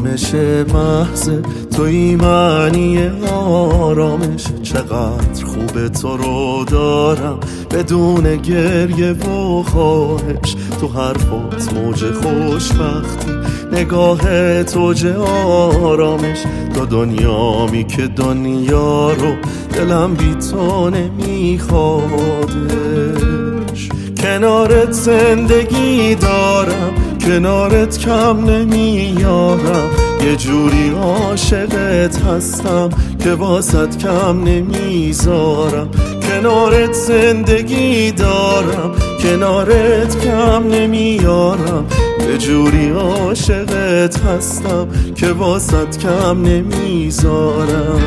آرامش محض توی معنی آرامش. چقدر خوبه تو رو دارم بدون گریه و خواهش. تو حرفات موج خوشبختی، نگاه توج آرامش. تو دنیامی که دنیا رو دلم بی تو نمیخوادش. کنارت زندگی دارم، کنارت کم نمیارم. یه جوری عاشقت هستم که واسط کم نمیذارم. کنارت زندگی دارم، کنارت کم نمیارم. یه جوری عاشقت هستم که واسط کم نمیذارم.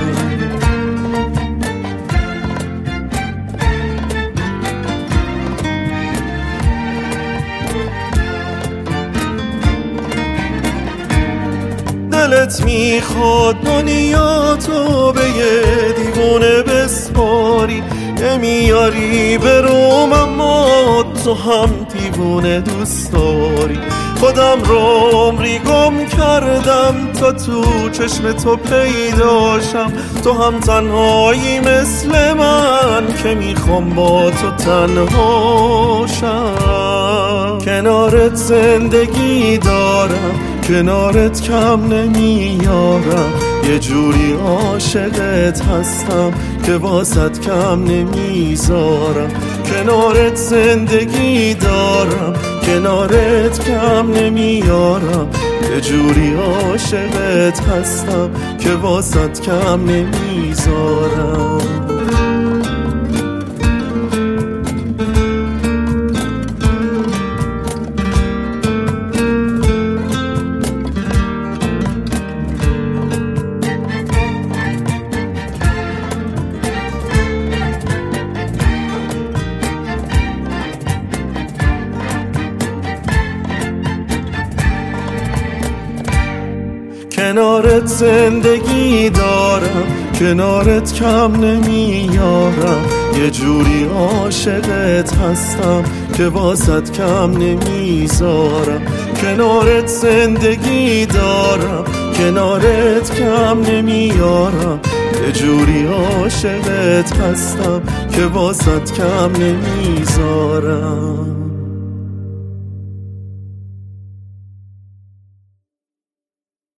دلت میخواد دنیا تو به یه دیوونه بسپاری، نمیاری بروم اما تو هم دیوونه دوست داری. خودم رو عمری گم کردم تا تو چشم تو پیداشم. تو هم تنهایی مثل من که میخوام با تو تنهاشم. کنارت زندگی دارم، کنارت کم نمیارم. یه جوری عاشقت هستم که واسط کم نمیذارم. کنارت زندگی دارم، کنارت کم نمیارم. یه جوری عاشقت هستم که واسط کم نمیذارم. کنارت زندگی دارم، کنارت کم نمیارم. یه جوری عاشقت هستم که واسط کم نمیذارم. کنارت زندگی دارم، کنارت کم نمیارم. یه جوری عاشقت هستم که واسط کم نمیذارم.